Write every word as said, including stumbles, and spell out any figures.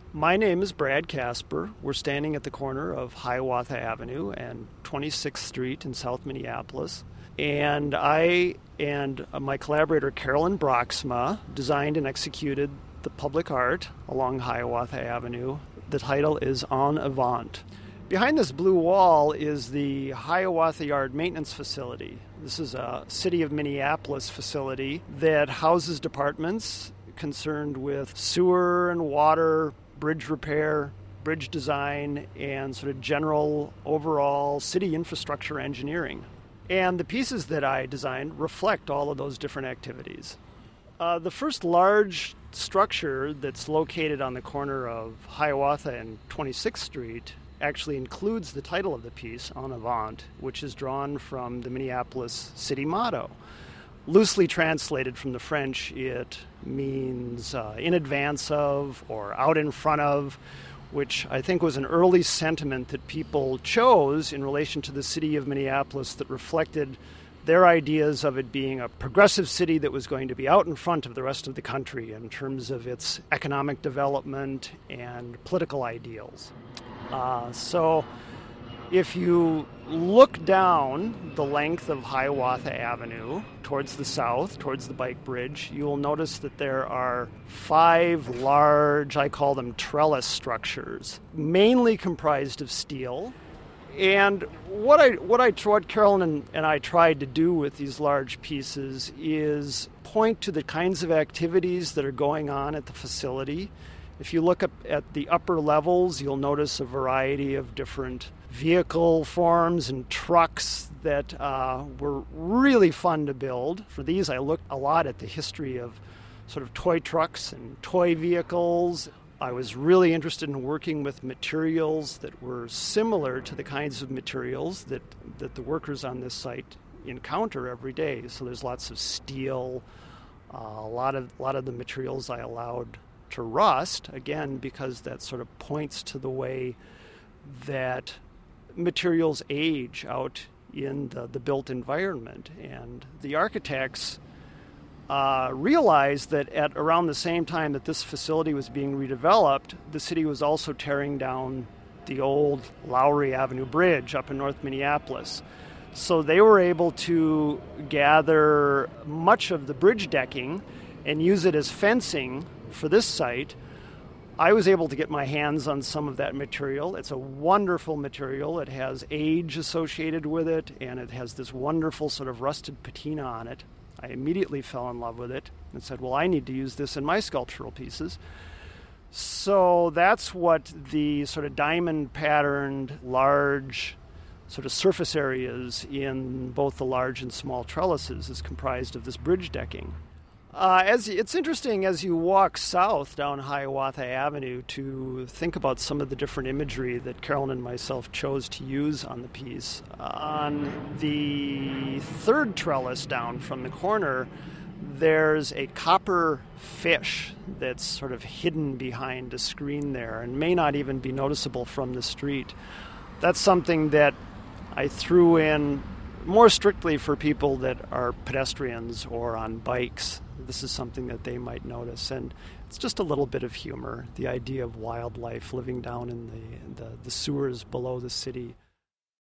My name is Brad Casper. We're standing at the corner of Hiawatha Avenue and twenty-sixth Street in South Minneapolis. And I and my collaborator Carolyn Broxma designed and executed the public art along Hiawatha Avenue. The title is En Avant. Behind this blue wall is the Hiawatha Yard Maintenance Facility. This is a City of Minneapolis facility that houses departments concerned with sewer and water, bridge repair, bridge design, and sort of general overall city infrastructure engineering. And the pieces that I designed reflect all of those different activities. Uh, the first large structure that's located on the corner of Hiawatha and twenty-sixth Street actually includes the title of the piece, En Avant, which is drawn from the Minneapolis city motto. Loosely translated from the French, it means uh, in advance of or out in front of, which I think was an early sentiment that people chose in relation to the city of Minneapolis that reflected their ideas of it being a progressive city that was going to be out in front of the rest of the country in terms of its economic development and political ideals. Uh, so if you look down the length of Hiawatha Avenue towards the south, towards the bike bridge, you will notice that there are five large, I call them trellis structures, mainly comprised of steel. And what I what I what Carolyn and, and I tried to do with these large pieces is point to the kinds of activities that are going on at the facility. If you look up at the upper levels, you'll notice a variety of different vehicle forms and trucks that uh, were really fun to build. For these, I looked a lot at the history of sort of toy trucks and toy vehicles. I was really interested in working with materials that were similar to the kinds of materials that, that the workers on this site encounter every day. So there's lots of steel, uh, a lot of a lot of the materials I allowed to rust, again, because that sort of points to the way that materials age out in the, the built environment. And the architects uh, realized that at around the same time that this facility was being redeveloped, the city was also tearing down the old Lowry Avenue Bridge up in North Minneapolis. So they were able to gather much of the bridge decking and use it as fencing for this site. I was able to get my hands on some of that material. It's a wonderful material. It has age associated with it, and it has this wonderful sort of rusted patina on it. I immediately fell in love with it and said, well, I need to use this in my sculptural pieces. So that's what the sort of diamond patterned large sort of surface areas in both the large and small trellises is comprised of this bridge decking. Uh, as it's interesting as you walk south down Hiawatha Avenue to think about some of the different imagery that Carolyn and myself chose to use on the piece. On the third trellis down from the corner, there's a copper fish that's sort of hidden behind a screen there and may not even be noticeable from the street. That's something that I threw in more strictly for people that are pedestrians or on bikes. This is something that they might notice, and it's just a little bit of humor, the idea of wildlife living down in the, the, the sewers below the city.